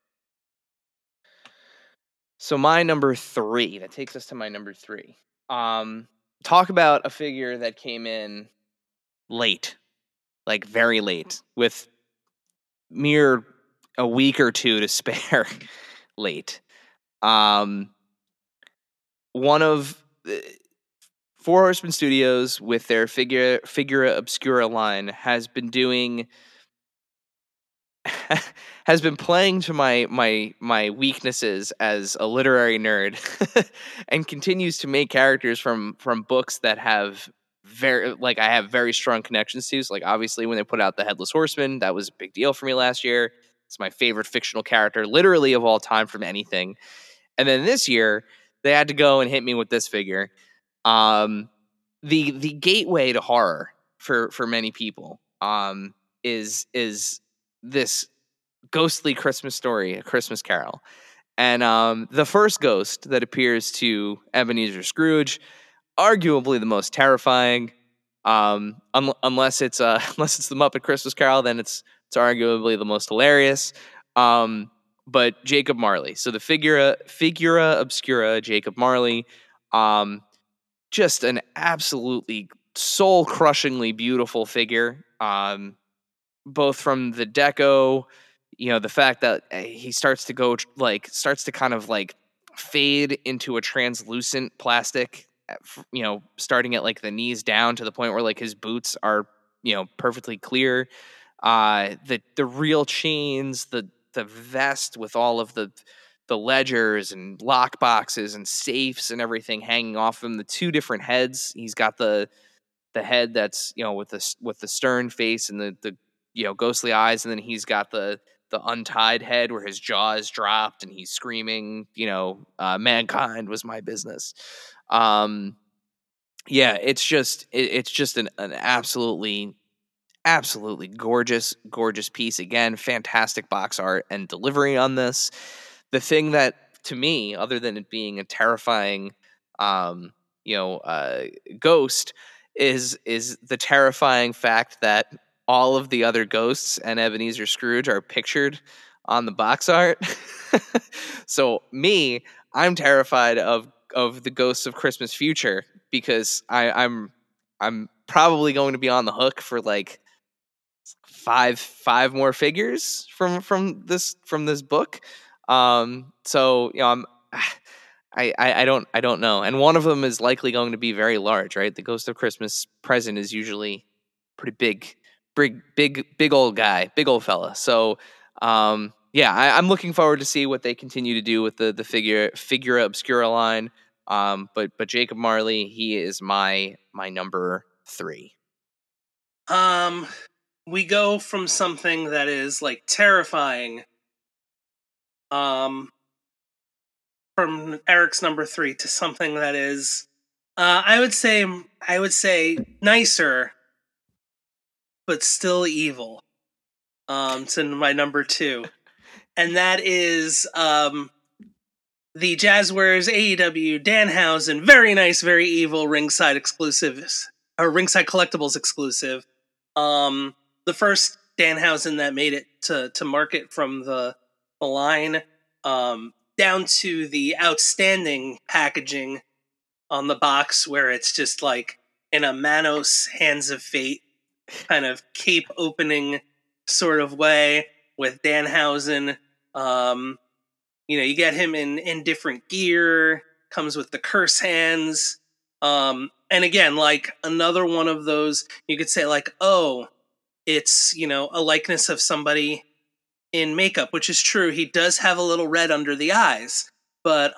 So my number 3, that takes us to my number 3. Talk about a figure that came in late, like very late, with mere a week or two to spare late. One of Four Horsemen Studios, with their Figura Obscura line, has been playing to my weaknesses as a literary nerd, and continues to make characters from books that have I have very strong connections to. So, like, obviously when they put out the Headless Horseman, that was a big deal for me last year. It's my favorite fictional character, literally, of all time from anything. And then this year, they had to go and hit me with this figure. The gateway to horror for many people is this ghostly Christmas story, A Christmas Carol. And the first ghost that appears to Ebenezer Scrooge, arguably the most terrifying. Unless it's the Muppet Christmas Carol, then it's arguably the most hilarious. But Jacob Marley. So the Figura Obscura, Jacob Marley, just an absolutely soul-crushingly beautiful figure. Both from the deco, the fact that he starts to kind of like fade into a translucent plastic, starting at like the knees down to the point where like his boots are, perfectly clear. The real chains, the vest with all of the ledgers and lock boxes and safes and everything hanging off him. The 2 different heads. He's got the head that's, with the stern face and the ghostly eyes, and then he's got the untied head where his jaw is dropped and he's screaming, mankind was my business. It's just an absolutely gorgeous piece. Again, fantastic box art and delivery on this. The thing that, to me, other than it being a terrifying ghost, is the terrifying fact that all of the other ghosts and Ebenezer Scrooge are pictured on the box art. So I'm terrified of the ghosts of Christmas Future, because I'm probably going to be on the hook for like five more figures from this book. So I don't know, and one of them is likely going to be very large, right? The Ghost of Christmas Present is usually pretty big old guy, big old fella. So I'm looking forward to see what they continue to do with the Figura Obscura line. But Jacob Marley, he is my number 3. We go from something that is like terrifying, from Eric's number 3, to something that is, I would say nicer, but still evil. To my number 2, and that is the Jazzwares AEW Danhausen, very nice, very evil Ringside exclusives, or Ringside Collectibles exclusive. The first Danhausen that made it to market from the line, down to the outstanding packaging on the box, where it's just like in a Manos Hands of Fate kind of cape opening sort of way with Danhausen. You get him in different gear, comes with the curse hands. And again, like another one of those, you could say like, oh, it's, a likeness of somebody in makeup, which is true. He does have a little red under the eyes, but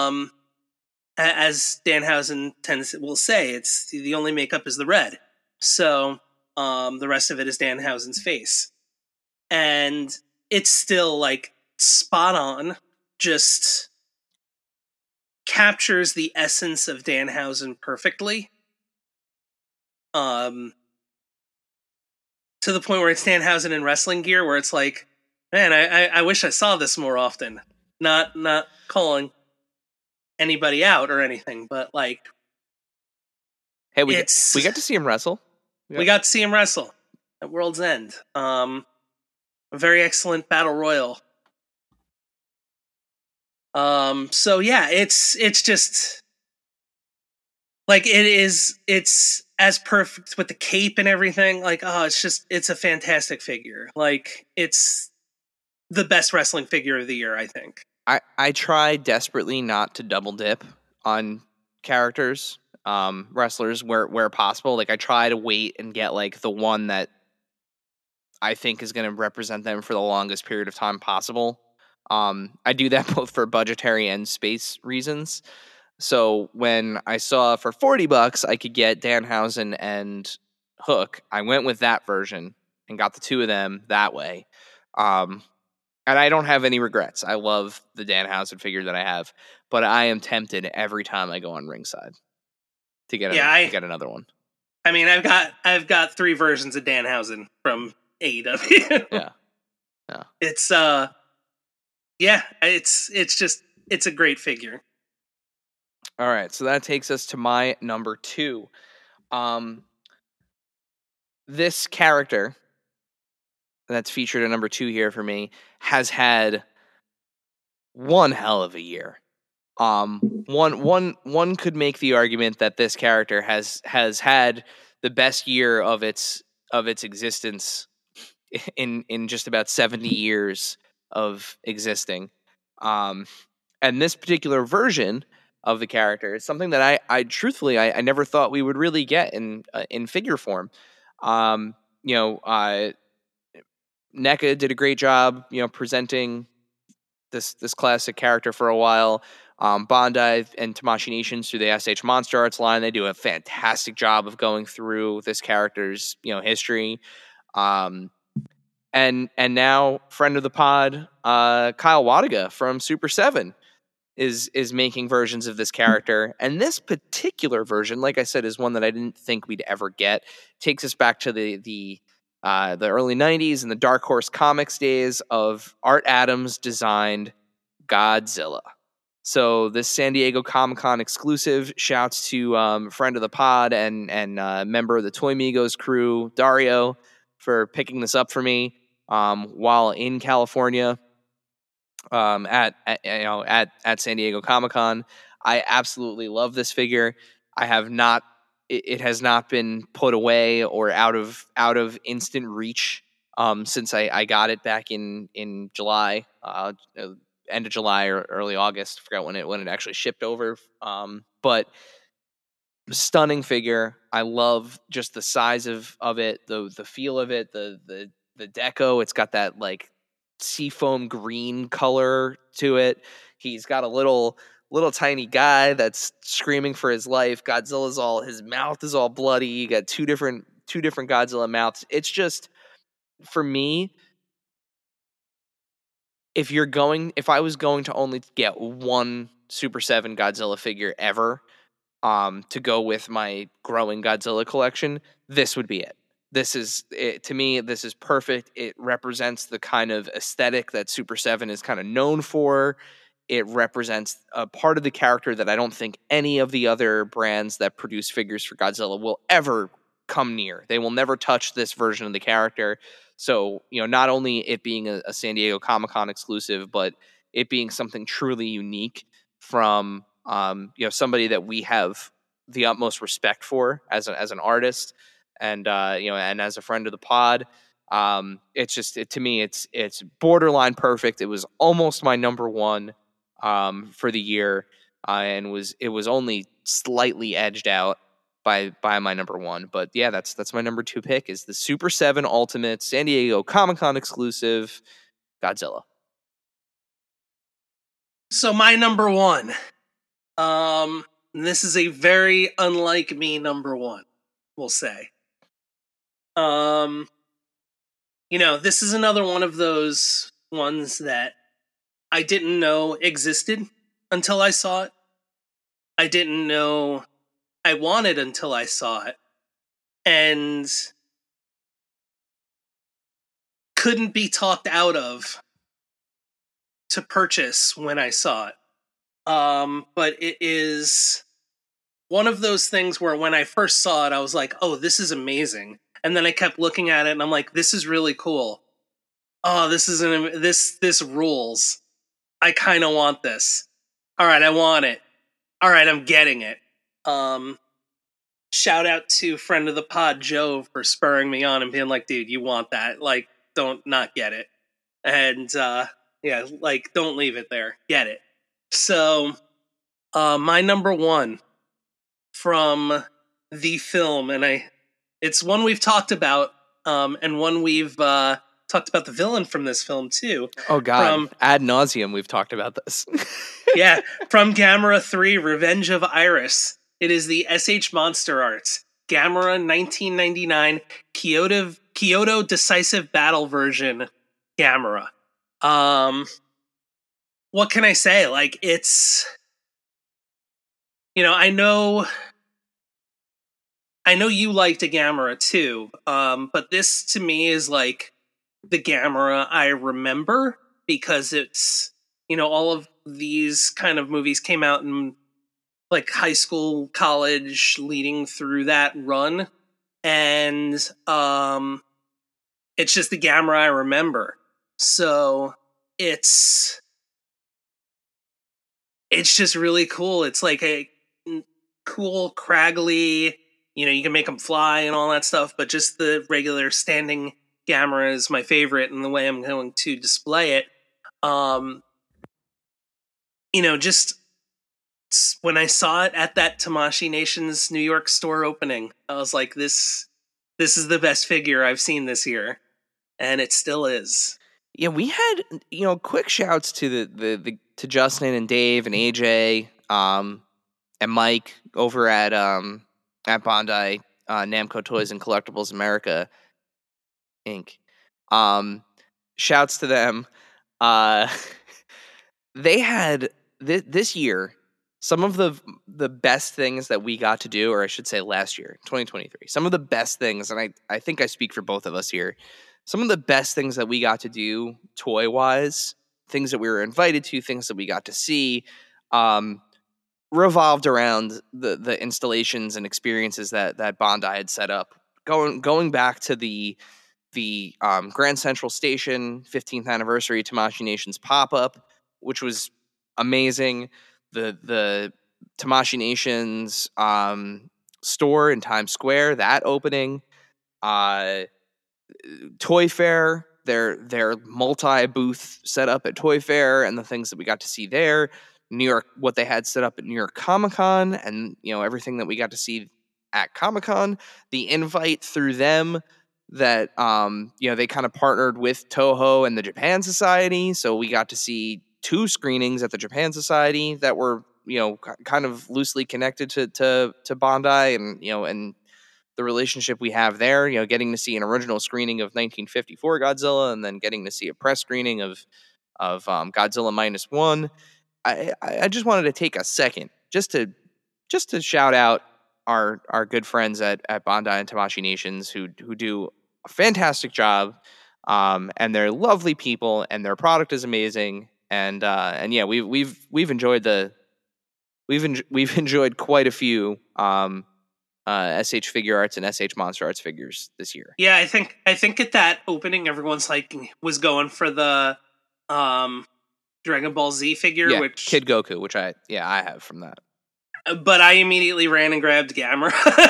as Danhausen will say, it's the only makeup is the red. So the rest of it is Danhausen's face. And it's still like spot on, just captures the essence of Danhausen perfectly. To the point where it's Danhausen in wrestling gear, where it's like, man, I wish I saw this more often. Not calling anybody out or anything, but like, hey, we got to see him wrestle. We got to see him wrestle at World's End. A very excellent battle royal. So yeah, it's just like it's as perfect with the cape and everything. Like, oh, it's a fantastic figure. Like, it's the best wrestling figure of the year, I think. I try desperately not to double dip on characters, wrestlers where possible. Like, I try to wait and get like the one that I think is going to represent them for the longest period of time possible. I do that both for budgetary and space reasons. So when I saw for $40 I could get Danhausen and Hook, I went with that version and got the two of them that way. And I don't have any regrets. I love the Danhausen figure that I have, but I am tempted every time I go on ringside to get get another one. I mean, I've got 3 versions of Danhausen from AEW. Yeah. It's it's a great figure. All right, so that takes us to my number 2. This character that's featured at number 2 here for me has had one hell of a year. One could make the argument that this character has had the best year of its existence in just about 70 years of existing. And this particular version of the character is something that I truthfully never thought we would really get in figure form. NECA did a great job, presenting this classic character for a while. Bandai and Tamashii Nations through the SH Monster Arts line, they do a fantastic job of going through this character's history. And now friend of the pod, Kyle Wadiga from Super 7 is making versions of this character. And this particular version, like I said, is one that I didn't think we'd ever get. Takes us back to the early 90s and the Dark Horse Comics days of Art Adams designed Godzilla. So this San Diego Comic-Con exclusive, shouts to friend of the pod and member of the Toy Migos crew, Dario, for picking this up for me while in California at San Diego Comic-Con. I absolutely love this figure. It has not been put away or out of instant reach since I got it back in July, end of July or early August. I forgot when it actually shipped over. But stunning figure. I love just the size of it, the feel of it, the deco. It's got that like seafoam green color to it. He's got a little tiny guy that's screaming for his life. His mouth is all bloody. You got two different Godzilla mouths. It's just, for me, if I was going to only get one Super 7 Godzilla figure ever, to go with my growing Godzilla collection, this would be it. This is it, to me, this is perfect. It represents the kind of aesthetic that Super 7 is kind of known for. It represents a part of the character that I don't think any of the other brands that produce figures for Godzilla will ever come near. They will never touch this version of the character. So, not only it being a San Diego Comic-Con exclusive, but it being something truly unique from, somebody that we have the utmost respect for as an artist, and and as a friend of the pod. It's just to me, it's borderline perfect. It was almost my number one for the year, and it was only slightly edged out by my number one. But yeah, that's my number 2 pick, is the Super 7 Ultimate San Diego Comic-Con exclusive Godzilla. So my number one, this is a very unlike me number one, we'll say. This is another one of those ones that I didn't know existed until I saw it. I didn't know I wanted until I saw it. And couldn't be talked out of to purchase when I saw it. But it is one of those things where when I first saw it, I was like, oh, this is amazing. And then I kept looking at it and I'm like, this is really cool. Oh, this rules. I kind of want this. All right, I want it. All right, I'm getting it. Shout out to friend of the pod, Joe, for spurring me on and being like, dude, you want that. Like, don't not get it. And, don't leave it there. Get it. So, my number one from the film, and it's one we've talked about, and one we've talked about the villain from this film too. Oh God, ad nauseum we've talked about this. Yeah, from Gamera 3, Revenge of Iris. It is the SH Monster Arts Gamera 1999 Kyoto Decisive Battle version Gamera. What can I say? Like, it's, I know you liked a Gamera too, but this to me is like the Gamera I remember, because it's, all of these kind of movies came out in like high school, college, leading through that run, and it's just the Gamera I remember. So it's just really cool. It's like a cool, craggly, you can make them fly and all that stuff, but just the regular standing Gamera is my favorite, and the way I'm going to display it. Just when I saw it at that Tamashii Nations New York store opening, I was like, this is the best figure I've seen this year, and it still is. Yeah, we had quick shouts to to Justin and Dave and AJ and Mike over at Bandai Namco Toys and Collectibles America Inc. Shouts to them. They had this year some of the best things that we got to do, or I should say last year, 2023. Some of the best things, and I think I speak for both of us here, some of the best things that we got to do toy-wise, things that we were invited to, things that we got to see, revolved around the installations and experiences that Bandai had set up. Going back to the Grand Central Station 15th anniversary Tamashii Nations pop-up, which was amazing. The Tamashii Nations store in Times Square, that opening, Toy Fair, their multi-booth setup at Toy Fair, and the things that we got to see there. New York, what they had set up at New York Comic-Con, and everything that we got to see at Comic-Con. The invite through them that they kind of partnered with Toho and the Japan Society, so we got to see 2 screenings at the Japan Society that were kind of loosely connected to Bandai, and the relationship we have there. Getting to see an original screening of 1954 Godzilla, and then getting to see a press screening of Godzilla -1. I just wanted to take a second just to shout out our good friends at Bandai and Tamashii Nations who do a fantastic job, and they're lovely people, and their product is amazing, and yeah, we've enjoyed we've enjoyed quite a few SH Figure Arts and SH Monster Arts figures this year. Yeah, I think at that opening, everyone's was going for the Dragon Ball Z figure, which Kid Goku, which I have from that. But I immediately ran and grabbed Gamera.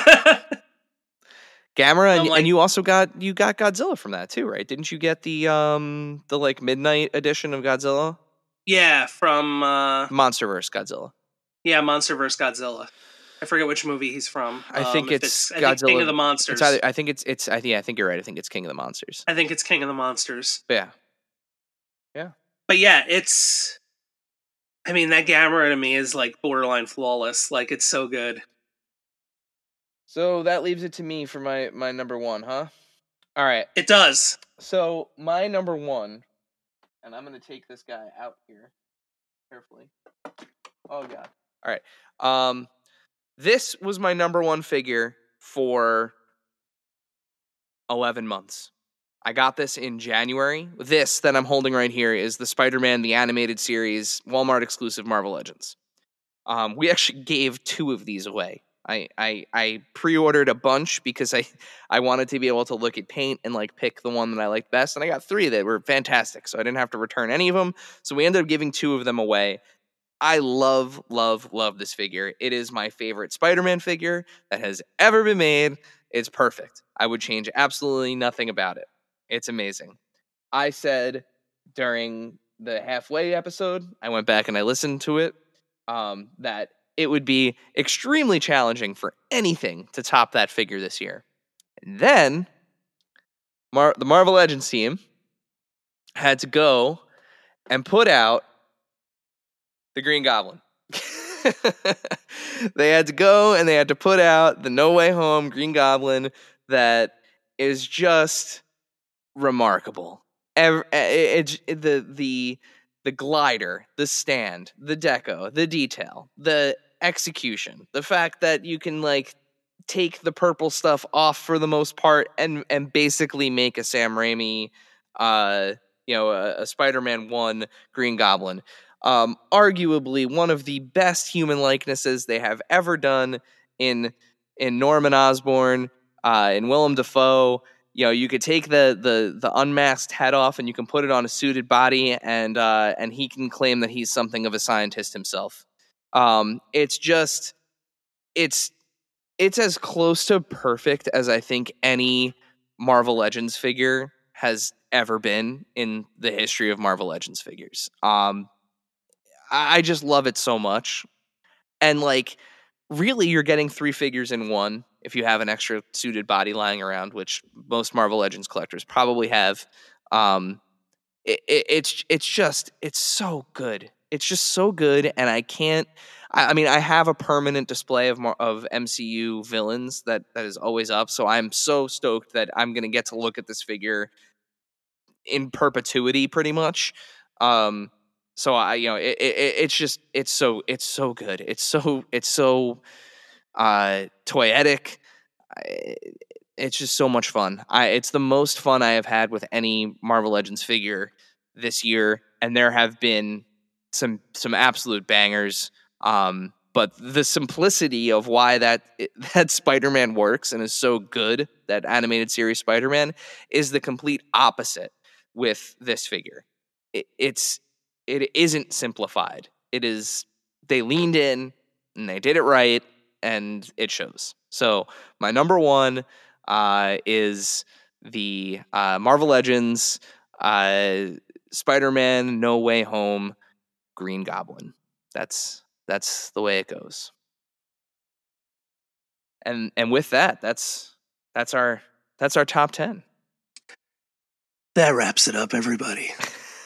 Gamera, I'm like- and you also got Godzilla from that too, right? Didn't you get the like midnight edition of Godzilla? Yeah, from Monsterverse Godzilla. Monster vs. Godzilla. I forget which movie he's from. I think if it's I think King Godzilla- of the Monsters. It's either, I think you're right. I think it's King of the Monsters. I think it's King of the Monsters. But But yeah, it's. I mean, that Gamera to me is like borderline flawless. Like, it's so good. so that leaves it to me for my number one, huh? All right. It does. So my number one, and I'm gonna take this guy out here carefully. Oh god. All right. This was my number one figure for 11 months. I got this in January. This that I'm holding right here is the Spider-Man the Animated Series Walmart exclusive Marvel Legends. We actually gave 2 of these away. I pre-ordered a bunch because I wanted to be able to look at paint and like pick the one that I liked best, and I got 3 that were fantastic, so I didn't have to return any of them. So we ended up giving 2 of them away. I love this figure. It is my favorite Spider-Man figure that has ever been made. It's perfect. I would change absolutely nothing about it. It's amazing. I said during the halfway episode, I went back and I listened to it, that it would be extremely challenging for anything to top that figure this year. And then the Marvel Legends team had to go and put out the Green Goblin. They had to go and they had to put out the No Way Home Green Goblin that is just remarkable. The glider, the stand, the deco, the detail, the execution, the fact that you can like take the purple stuff off for the most part and basically make a Sam Raimi, a Spider-Man 1 Green Goblin. Arguably one of the best human likenesses they have ever done in Norman Osborn, in Willem Dafoe. You know, you could take the unmasked head off and you can put it on a suited body, and he can claim that he's something of a scientist himself. It's as close to perfect as I think any Marvel Legends figure has ever been in the history of Marvel Legends figures. I just love it so much. And like, really, you're getting 3 figures in one if you have an extra suited body lying around, which most Marvel Legends collectors probably have. It's so good. It's just so good, and I have a permanent display of MCU villains that is always up, so I'm so stoked that I'm going to get to look at this figure in perpetuity, pretty much. So it's so good. It's so toyetic. It's just so much fun. It's the most fun I have had with any Marvel Legends figure this year, and there have been some absolute bangers. But the simplicity of why that Spider-Man works and is so good, that animated series Spider-Man, is the complete opposite with this figure. It isn't simplified. It is, they leaned in and they did it right, and it shows. So my number one is the Marvel Legends Spider-Man No Way Home Green Goblin. That's the way it goes. And with that, that's our top 10. That wraps it up, everybody.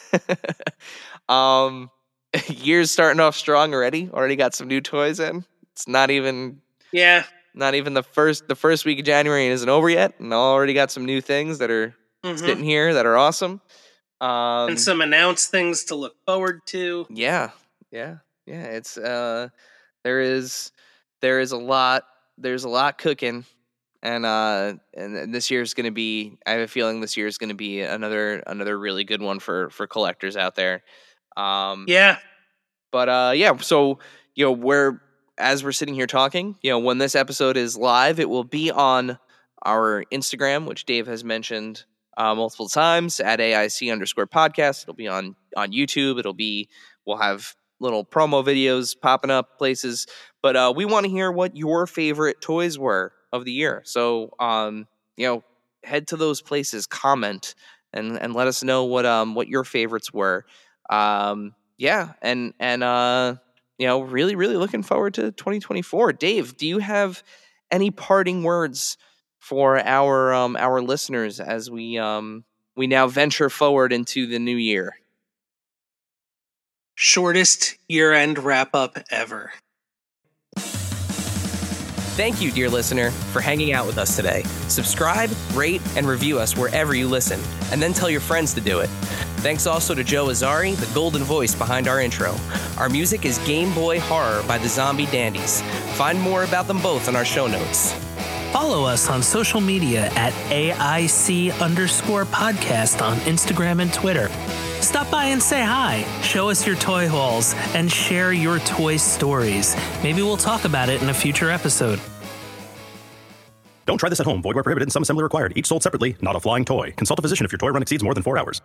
Year's starting off strong already. Already got some new toys in. It's not even the first week of January isn't over yet, and already got some new things that are sitting here that are awesome. And some announced things to look forward to. Yeah. It's there is a lot. There's a lot cooking, and this year's going to be. I have a feeling this year's going to be another really good one for collectors out there. Yeah. But so as we're sitting here talking, when this episode is live, it will be on our Instagram, which Dave has mentioned multiple times, at AIC_podcast. It'll be on YouTube. We'll have little promo videos popping up places. But we want to hear what your favorite toys were of the year. So, head to those places, comment, and let us know what your favorites were. And really, really looking forward to 2024. Dave, do you have any parting words for our listeners as we now venture forward into the new year? Shortest year-end wrap-up ever. Thank you, dear listener, for hanging out with us today. Subscribe, rate, and review us wherever you listen, and then tell your friends to do it. Thanks also to Joe Azari, the golden voice behind our intro. Our music is Game Boy Horror by the Zombie Dandies. Find more about them both in our show notes. Follow us on social media at AIC_podcast on Instagram and Twitter. Stop by and say hi, show us your toy hauls, and share your toy stories. Maybe we'll talk about it in a future episode. Don't try this at home. Void where prohibited and some assembly required. Each sold separately, not a flying toy. Consult a physician if your toy run exceeds more than 4 hours.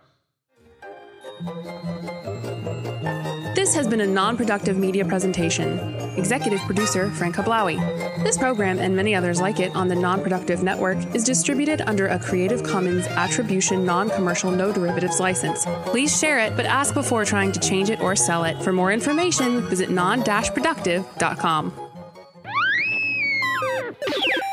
This has been a non-productive media presentation. Executive producer Frank Hablawi. This program and many others like it on the Non-Productive Network is distributed under a Creative Commons Attribution Non-Commercial No Derivatives license. Please share it, but ask before trying to change it or sell it. For more information, visit non-productive.com.